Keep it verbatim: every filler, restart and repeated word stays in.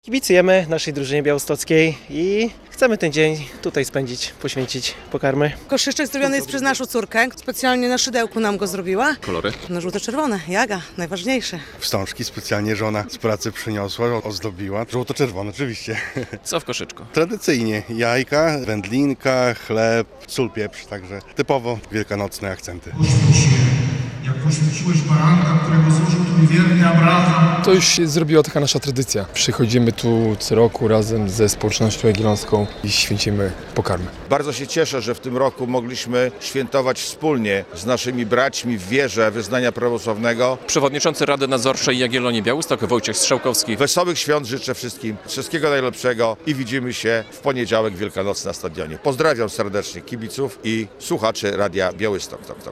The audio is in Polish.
Kibicujemy naszej drużynie białostockiej i chcemy ten dzień tutaj spędzić, poświęcić pokarmy. Koszyczek zrobiony jest przez naszą córkę, specjalnie na szydełku nam go zrobiła. Kolory? No żółto-czerwone, jaga, najważniejsze. Wstążki specjalnie żona z pracy przyniosła, ozdobiła. Żółto-czerwone oczywiście. Co w koszyczku? Tradycyjnie jajka, wędlinka, chleb, sól, pieprz, także typowo wielkanocne akcenty. Jak poświęciłeś baranka, którego złożył Twój wierny Abraham. To już się zrobiła taka nasza tradycja. Przychodzimy tu co roku razem ze społecznością jagiellonską i święcimy pokarmy. Bardzo się cieszę, że w tym roku mogliśmy świętować wspólnie z naszymi braćmi w wierze wyznania prawosławnego. Przewodniczący Rady Nadzorczej Jagiellonii Białystok Wojciech Strzałkowski. Wesołych świąt życzę wszystkim, wszystkiego najlepszego i widzimy się w poniedziałek wielkanocny na stadionie. Pozdrawiam serdecznie kibiców i słuchaczy Radia Białystok. Tok, tok.